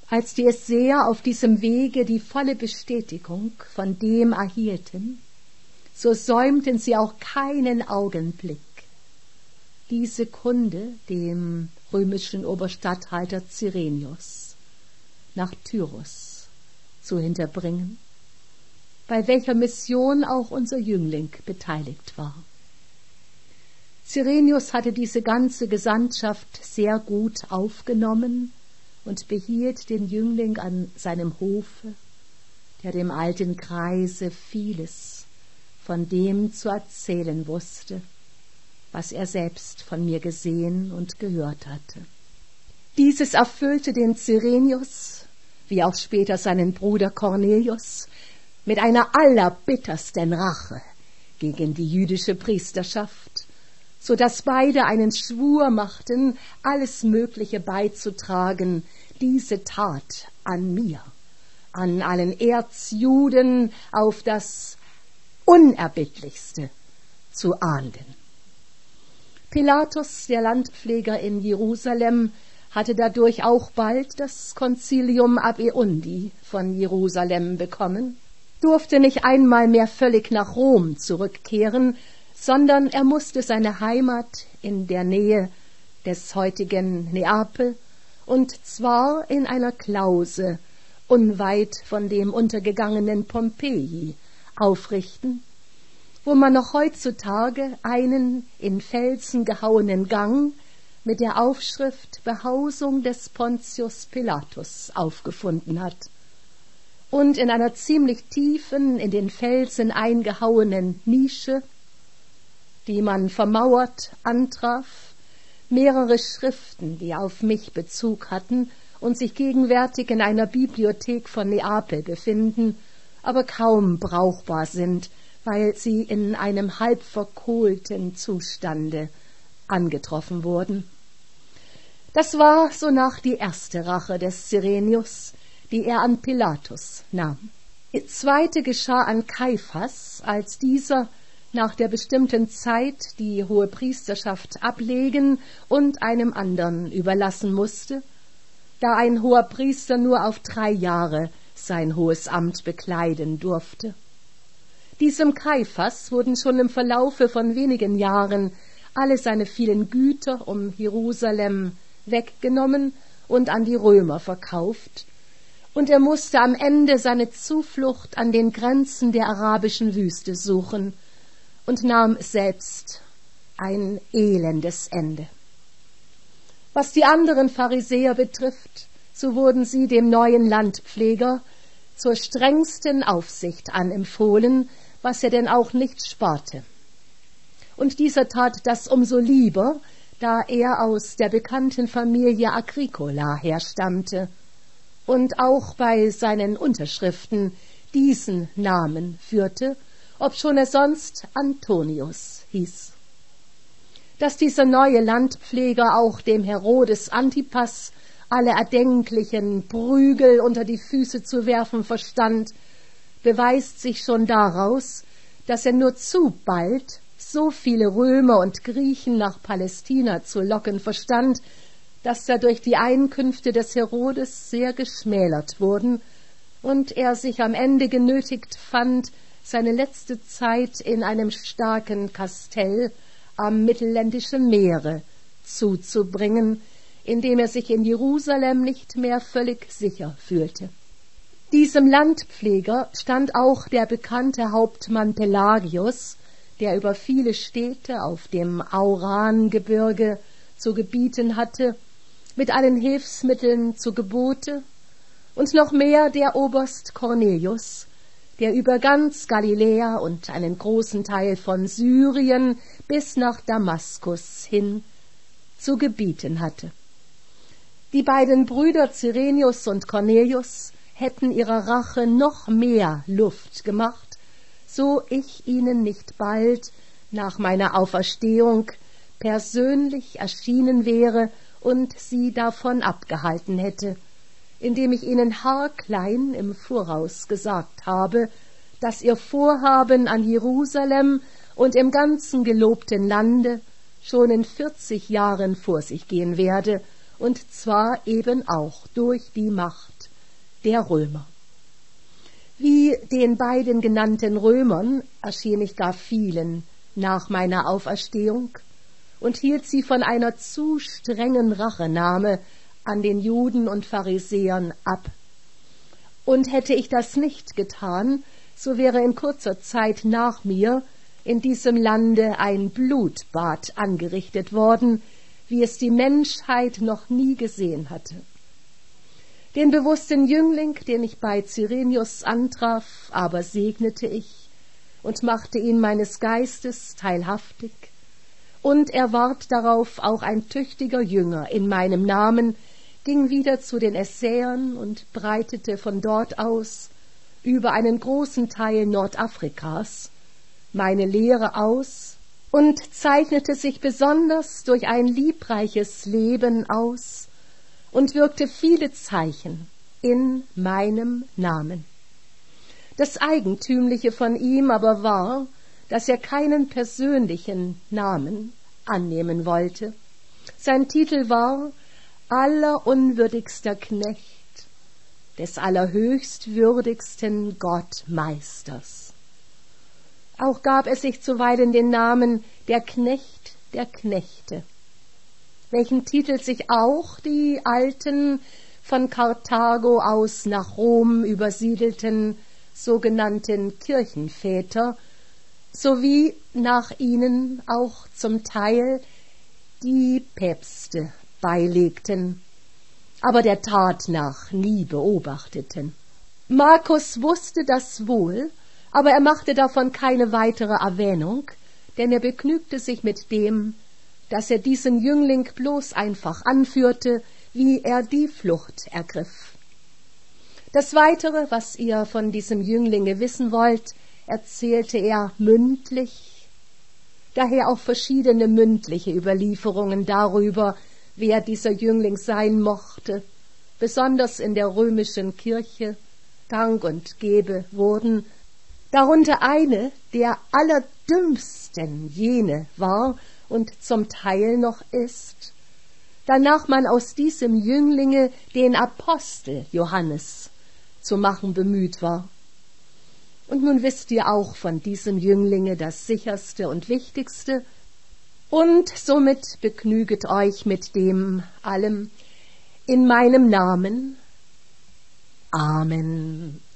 Als die Essener auf diesem Wege die volle Bestätigung von dem erhielten, so säumten sie auch keinen Augenblick, diese Kunde dem römischen Oberstatthalter Cyrenius nach Tyrus zu hinterbringen, bei welcher Mission auch unser Jüngling beteiligt war. Cyrenius hatte diese ganze Gesandtschaft sehr gut aufgenommen und behielt den Jüngling an seinem Hofe, der dem alten Greise vieles von dem zu erzählen wusste, was er selbst von mir gesehen und gehört hatte. Dieses erfüllte den Cyrenius, wie auch später seinen Bruder Cornelius, mit einer allerbittersten Rache gegen die jüdische Priesterschaft, so dass beide einen Schwur machten, alles Mögliche beizutragen, diese Tat an mir, an allen Erzjuden auf das Unerbittlichste zu ahnden. Pilatus, der Landpfleger in Jerusalem, hatte dadurch auch bald das Concilium ab Eundi von Jerusalem bekommen, durfte nicht einmal mehr völlig nach Rom zurückkehren, sondern er musste seine Heimat in der Nähe des heutigen Neapel, und zwar in einer Klause unweit von dem untergegangenen Pompeji, aufrichten, wo man noch heutzutage einen in Felsen gehauenen Gang mit der Aufschrift Behausung des Pontius Pilatus aufgefunden hat und in einer ziemlich tiefen, in den Felsen eingehauenen Nische, die man vermauert antraf, mehrere Schriften, die auf mich Bezug hatten und sich gegenwärtig in einer Bibliothek von Neapel befinden, aber kaum brauchbar sind, weil sie in einem halb verkohlten Zustande angetroffen wurden. Das war sonach die erste Rache des Cyrenius, die er an Pilatus nahm. Die zweite geschah an Kaiphas, als dieser nach der bestimmten Zeit die Hohepriesterschaft ablegen und einem anderen überlassen musste, da ein Hoherpriester nur auf 3 Jahre sein hohes Amt bekleiden durfte. Diesem Kaiphas wurden schon im Verlaufe von wenigen Jahren alle seine vielen Güter um Jerusalem weggenommen und an die Römer verkauft, und er musste am Ende seine Zuflucht an den Grenzen der arabischen Wüste suchen und nahm selbst ein elendes Ende. Was die anderen Pharisäer betrifft, so wurden sie dem neuen Landpfleger zur strengsten Aufsicht anempfohlen, was er denn auch nicht sparte. Und dieser tat das umso lieber, da er aus der bekannten Familie Agricola herstammte und auch bei seinen Unterschriften diesen Namen führte, obschon er sonst Antonius hieß. Dass dieser neue Landpfleger auch dem Herodes Antipas alle erdenklichen Prügel unter die Füße zu werfen verstand, beweist sich schon daraus, dass er nur zu bald so viele Römer und Griechen nach Palästina zu locken verstand, dass dadurch die Einkünfte des Herodes sehr geschmälert wurden und er sich am Ende genötigt fand, seine letzte Zeit in einem starken Kastell am Mittelländischen Meere zuzubringen, in dem er sich in Jerusalem nicht mehr völlig sicher fühlte. Diesem Landpfleger stand auch der bekannte Hauptmann Pelagius, der über viele Städte auf dem Aurangebirge zu gebieten hatte, mit allen Hilfsmitteln zu Gebote, und noch mehr der Oberst Cornelius, der über ganz Galiläa und einen großen Teil von Syrien bis nach Damaskus hin zu gebieten hatte. Die beiden Brüder Cyrenius und Cornelius hätten ihrer Rache noch mehr Luft gemacht, so ich ihnen nicht bald nach meiner Auferstehung persönlich erschienen wäre und sie davon abgehalten hätte, indem ich ihnen haarklein im Voraus gesagt habe, dass ihr Vorhaben an Jerusalem und im ganzen gelobten Lande schon in 40 Jahren vor sich gehen werde und zwar eben auch durch die Macht der Römer. Wie den beiden genannten Römern erschien ich gar vielen nach meiner Auferstehung und hielt sie von einer zu strengen Rachenahme an den Juden und Pharisäern ab. Und hätte ich das nicht getan, so wäre in kurzer Zeit nach mir in diesem Lande ein Blutbad angerichtet worden, wie es die Menschheit noch nie gesehen hatte. Den bewussten Jüngling, den ich bei Cyrenius antraf, aber segnete ich und machte ihn meines Geistes teilhaftig, und er ward darauf auch ein tüchtiger Jünger in meinem Namen, ging wieder zu den Essäern und breitete von dort aus über einen großen Teil Nordafrikas meine Lehre aus und zeichnete sich besonders durch ein liebreiches Leben aus und wirkte viele Zeichen in meinem Namen. Das Eigentümliche von ihm aber war, dass er keinen persönlichen Namen annehmen wollte. Sein Titel war allerunwürdigster Knecht des allerhöchstwürdigsten Gottmeisters. Auch gab er sich zuweilen den Namen der Knecht der Knechte, welchen Titel sich auch die alten von Karthago aus nach Rom übersiedelten sogenannten Kirchenväter sowie nach ihnen auch zum Teil die Päpste beilegten, aber der Tat nach nie beobachteten. Markus wusste das wohl, aber er machte davon keine weitere Erwähnung, denn er begnügte sich mit dem, dass er diesen Jüngling bloß einfach anführte, wie er die Flucht ergriff. Das Weitere, was ihr von diesem Jünglinge wissen wollt, erzählte er mündlich, daher auch verschiedene mündliche Überlieferungen darüber, wer dieser Jüngling sein mochte, besonders in der römischen Kirche gang und gäbe wurden, darunter eine der allerdümmsten jene war und zum Teil noch ist, danach man aus diesem Jünglinge den Apostel Johannes zu machen bemüht war. Und nun wisst ihr auch von diesem Jünglinge das Sicherste und Wichtigste, und somit begnüget euch mit dem allem in meinem Namen. Amen.